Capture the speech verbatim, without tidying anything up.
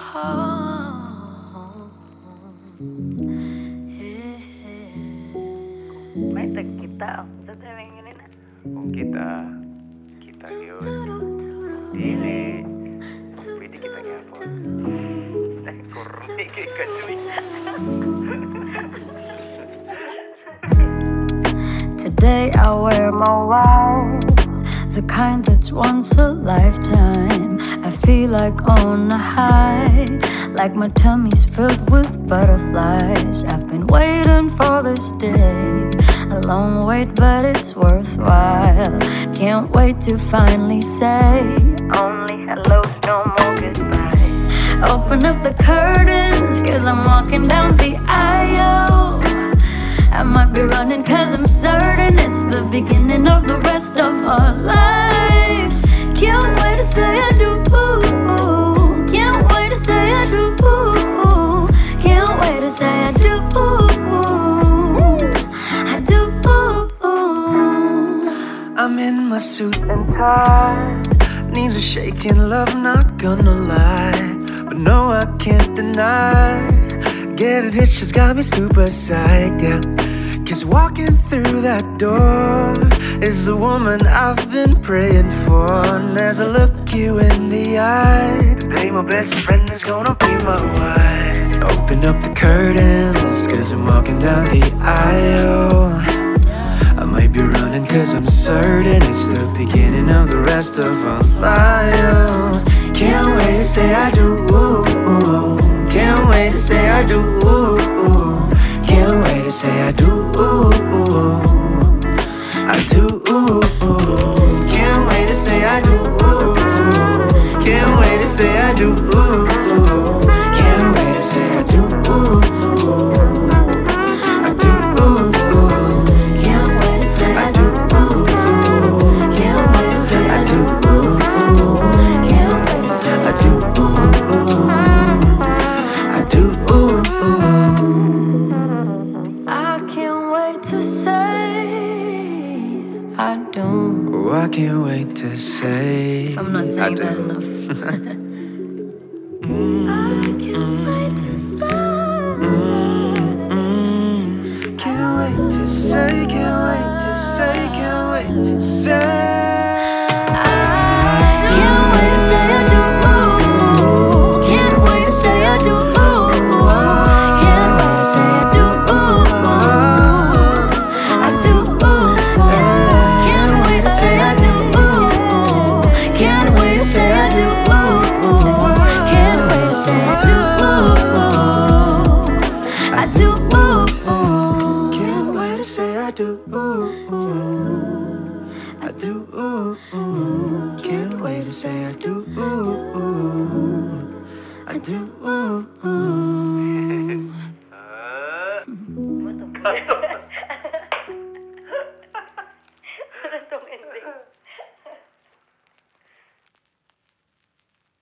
Mete kita, kita pengen ini. Kung kita, kita yun. Dili, pwede kita ngapon. Kurmi kay kajuy. Today I wear my white, the kind that's once a lifetime. I feel like on a high, like my tummy's filled with butterflies. I've been waiting for this day, a long wait but it's worthwhile. Can't wait to finally say only hello, no more goodbye. Open up the curtains, cause I'm walking down the aisle. I might be running cause I'm certain it's the beginning of the rest of our lives. Can't wait to say I do. Can't wait to say I do. Can't wait to say I do. I do. I'm in my suit and tie, knees are shaking, love not gonna lie. But no, I can't deny, getting hitched has got me super psyched, yeah. Cause walking through that door is the woman I've been praying for. And as I look you in the eye, today my best friend is gonna be my wife. Open up the curtains, cause I'm walking down the aisle. I might be running cause I'm certain it's the beginning of the rest of our lives. Can't wait to say I do. Can't wait to say I do. Can't wait to say I do. I do. Can't wait to say I do. Can't wait to say I do. Can't wait to say I do. I do. Can't wait to say I do. Can't wait to say I do. Can't wait to say I do. I do. I can't wait to say I do. Oh, I can't wait to say I'm not I saying do. that enough. I can't wait to say. Can't wait to say, can't wait to say, can't wait to say. Can't wait to say I do. Can't wait to say I do. Can't wait to say I do. I do. Can't wait to say I do. Can't wait to say I do. Can't wait to say I do. I do. Can't wait to say I do. I do. Can't wait to say I do. I do.